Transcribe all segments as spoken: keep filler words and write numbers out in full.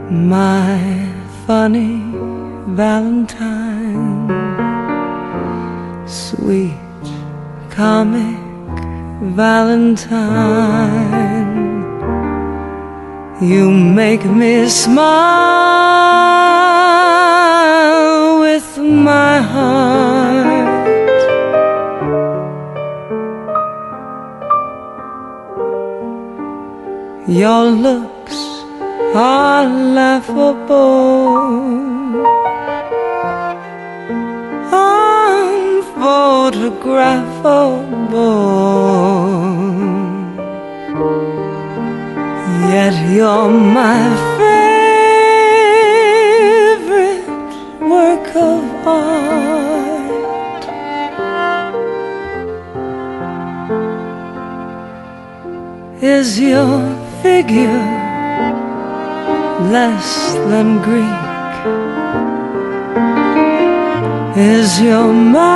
My funny Valentine, sweet comic Valentine, you make me smile with my heart. Your looks are laughable, unphotographable, yet you're my favorite work of art. Is your figure less than Greek? Is your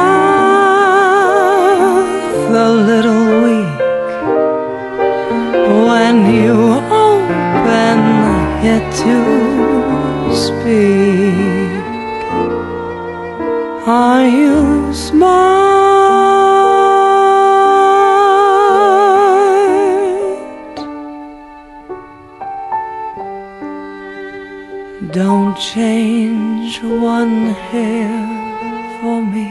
mouth a little weak when you open it to speak? Are you smart? Don't change one hair for me,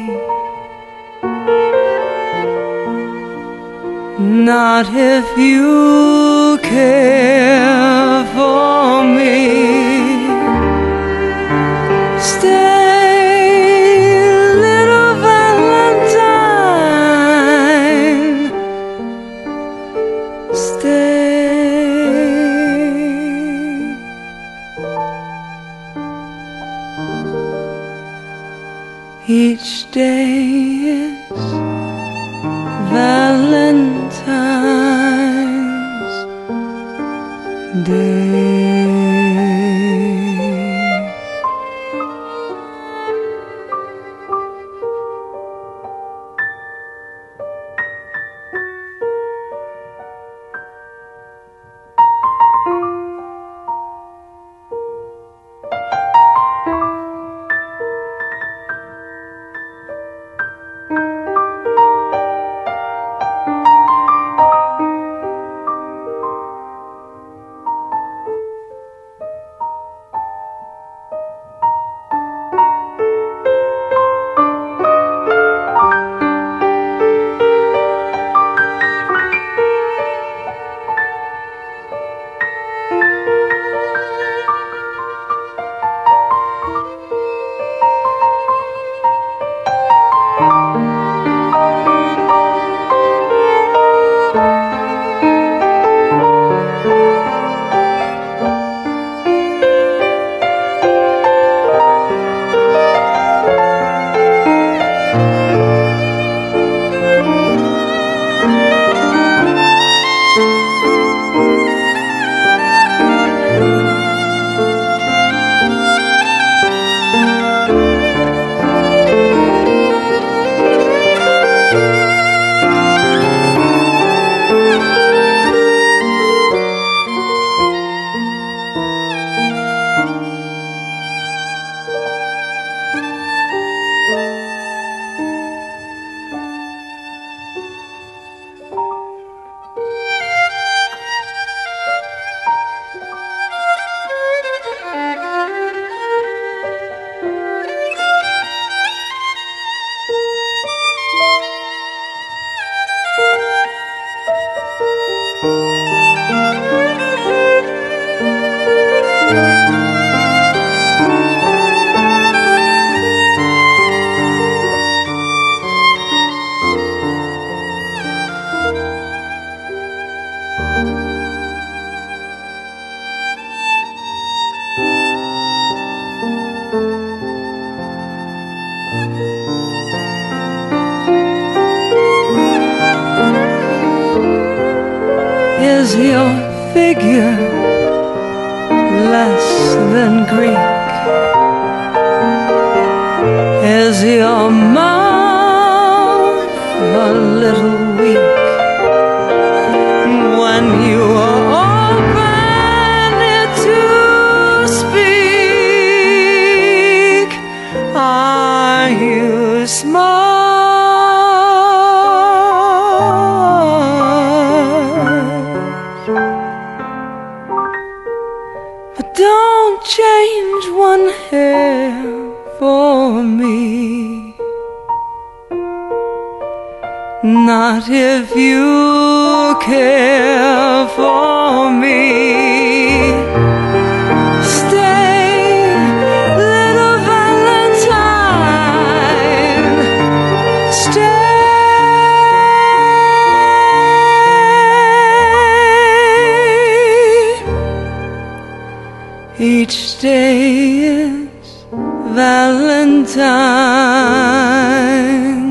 not if you care for me. Stay, little Valentine, stay. Each day is Valentine's Day. Is your figure less than Greek? Is your mouth a little weak when you open it to speak? don't change one hair for me. Not if you care for me. Stay, little Valentine. Stay. Each day is Valentine's.